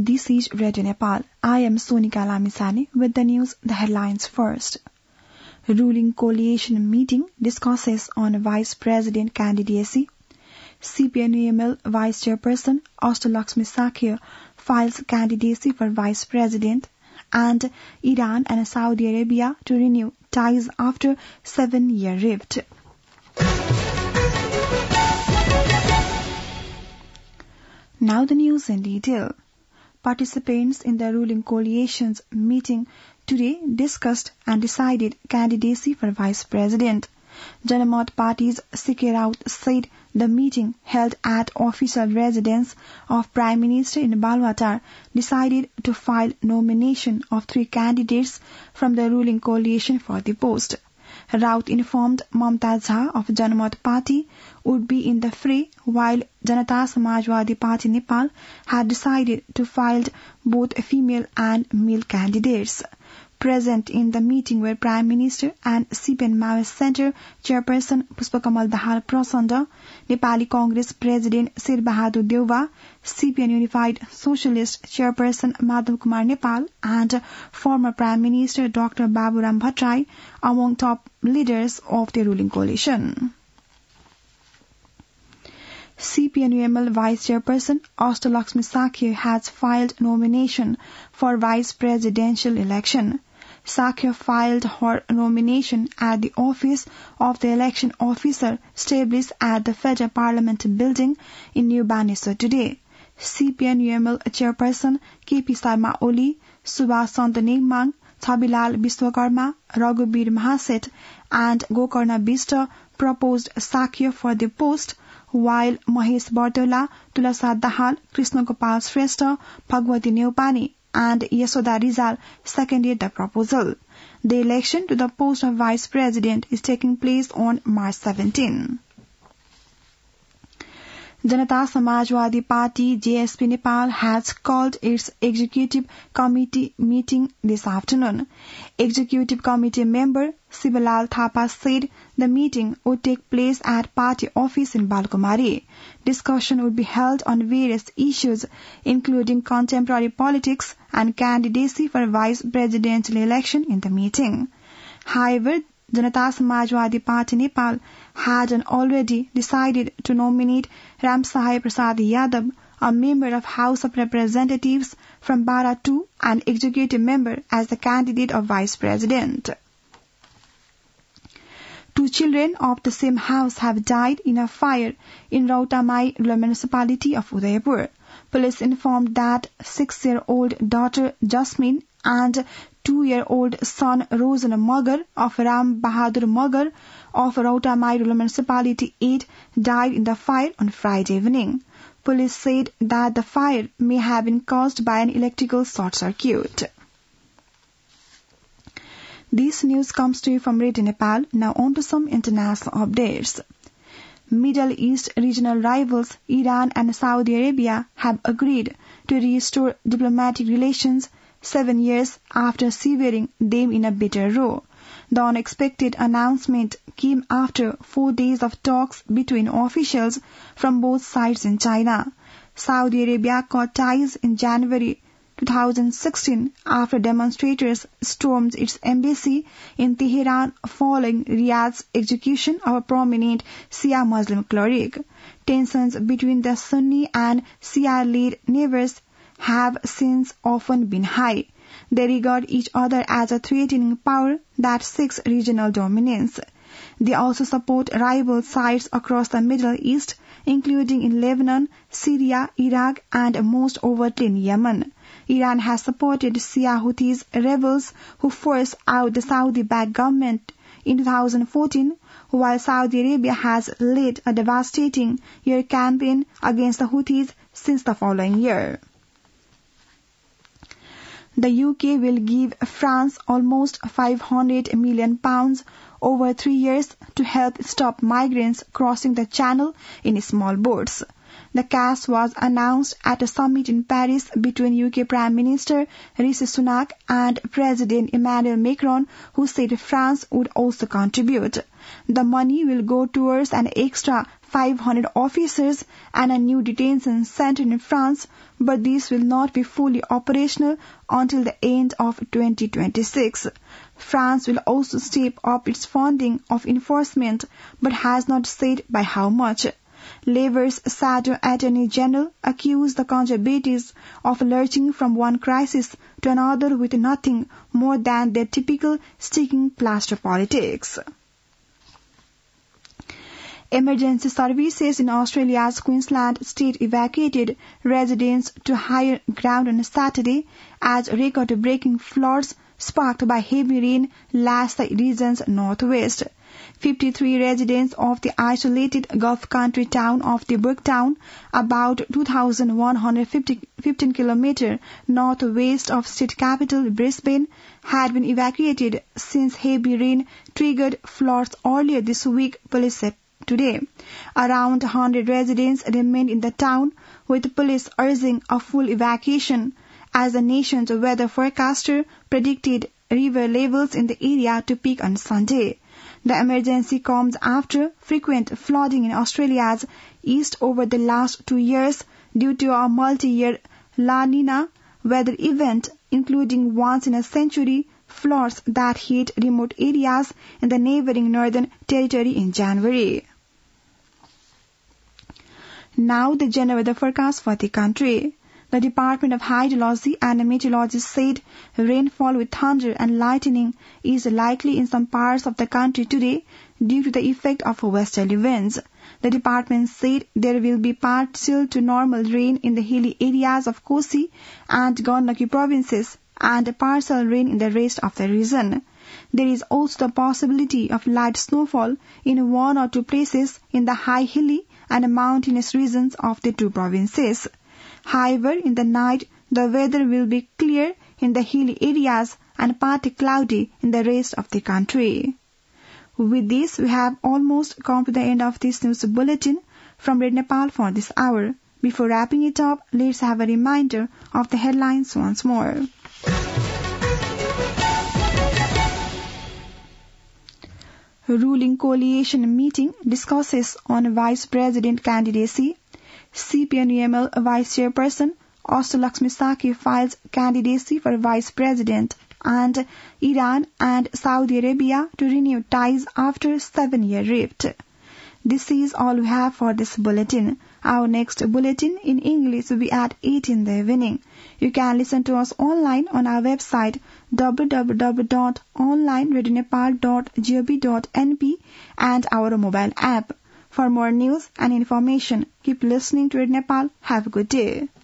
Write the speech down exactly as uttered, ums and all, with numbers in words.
This is Radio Nepal. I am Sonika Lamisane with the news, the headlines first. Ruling coalition meeting discusses on vice president candidacy. C P N U M L vice chairperson Ashtalaxmi Sakya files candidacy for vice president, and Iran and Saudi Arabia to renew ties after seven-year rift. Now the news in detail. Participants in the ruling coalition's meeting today discussed and decided candidacy for vice president. Janamat Party's C K Raut said the meeting held at official residence of Prime Minister in Balwatar decided to file nomination of three candidates from the ruling coalition for the post. Raut informed Mamta Jha of Janamat Party would be in the fray, while Janata Samajwadi Party Nepal had decided to file both female and male candidates. Present in the meeting were Prime Minister and C P N Maoist Centre Chairperson Pushpakamal Dahal Prachanda, Nepali Congress President Sher Bahadur Deuba, C P N Unified Socialist Chairperson Madhav Kumar Nepal, and former Prime Minister Doctor Baburam Bhattarai among top leaders of the ruling coalition. C P N U M L Vice Chairperson Ashtalaxmi Sakya has filed nomination for Vice Presidential election. Sakya filed her nomination at the office of the election officer established at the Federal Parliament building in New Baneswar today. C P N U M L Chairperson K P Sharma Oli, Subhash Chandra Negmang, Chabilal Biswakarma, Raghubir Mahaset, and Gokarna Bista proposed Sakya for the post, while Mahesh Bartola, Tulasa Dahal, Krishna Gopal Shrestha, Bhagwati Neupani, and Yashoda Rizal seconded the proposal. The election to the post of Vice President is taking place on March seventeenth. Janata Samajwadi Party J S P Nepal has called its Executive Committee meeting this afternoon. Executive Committee member Sibalal Thapa said the meeting would take place at party office in Balkumari. Discussion would be held on various issues including contemporary politics and candidacy for vice presidential election in the meeting. However, Janata Samajwadi Party Nepal had already decided to nominate Ram Sahai Prasad Yadav, a member of House of Representatives from Bara two and executive member, as the candidate of vice president. Two children of the same house have died in a fire in Rautamai municipality of Udaipur. Police informed that six-year-old daughter Jasmine and two-year-old son Rojan Magar of Ram Bahadur Magar of Rautamai municipality eight died in the fire on Friday evening. Police said that the fire may have been caused by an electrical short circuit. This news comes to you from Radio Nepal. Now on to some international updates. Middle East regional rivals Iran and Saudi Arabia have agreed to restore diplomatic relations seven years after severing them in a bitter row. The unexpected announcement came after four days of talks between officials from both sides in China. Saudi Arabia cut ties in January twenty sixteen after demonstrators stormed its embassy in Tehran following Riyadh's execution of a prominent Shia Muslim cleric. Tensions between the Sunni and Shia-led neighbors have since often been high. They regard each other as a threatening power that seeks regional dominance. They also support rival sides across the Middle East, including in Lebanon, Syria, Iraq, and most overtly in Yemen. Iran has supported Shia Houthis rebels who forced out the Saudi-backed government in two thousand fourteen, while Saudi Arabia has led a devastating year campaign against the Houthis since the following year. The U K will give France almost five hundred million pounds over three years to help stop migrants crossing the Channel in small boats. The cash was announced at a summit in Paris between U K Prime Minister Rishi Sunak and President Emmanuel Macron, who said France would also contribute. The money will go towards an extra five hundred officers and a new detention center in France, but these will not be fully operational until the end of twenty twenty-six. France will also step up its funding of enforcement, but has not said by how much. Labour's shadow Attorney General accused the Conservatives of lurching from one crisis to another with nothing more than their typical sticking plaster politics. Emergency services in Australia's Queensland state evacuated residents to higher ground on Saturday as record-breaking floods sparked by heavy rain lashed the region's northwest. fifty-three residents of the isolated Gulf country town of the Brooktown, about two thousand one hundred fifteen kilometers northwest of state capital Brisbane, had been evacuated since heavy rain triggered floods earlier this week, police said today. Around one hundred residents remained in the town, with police urging a full evacuation, as the nation's weather forecaster predicted river levels in the area to peak on Sunday. The emergency comes after frequent flooding in Australia's east over the last two years due to a multi-year La Nina weather event, including once-in-a-century floods that hit remote areas in the neighbouring Northern Territory in January. Now the general weather forecast for the country. The Department of Hydrology and Meteorology said rainfall with thunder and lightning is likely in some parts of the country today due to the effect of westerly winds. The department said there will be partial to normal rain in the hilly areas of Kosi and Gandaki provinces and partial rain in the rest of the region. There is also the possibility of light snowfall in one or two places in the high hilly and mountainous regions of the two provinces. However, in the night, the weather will be clear in the hilly areas and partly cloudy in the rest of the country. With this, we have almost come to the end of this news bulletin from Radio Nepal for this hour. Before wrapping it up, let's have a reminder of the headlines once more. Ruling coalition meeting discusses on vice president candidacy. C P N U M L Vice Chairperson Ashtalaxmi Saki files candidacy for Vice President, and Iran and Saudi Arabia to renew ties after seven-year rift. This is all we have for this bulletin. Our next bulletin in English will be at eight in the evening. You can listen to us online on our website w w w dot online radio nepal dot gov dot n p and our mobile app. For more news and information, keep listening to Radio Nepal. Have a good day.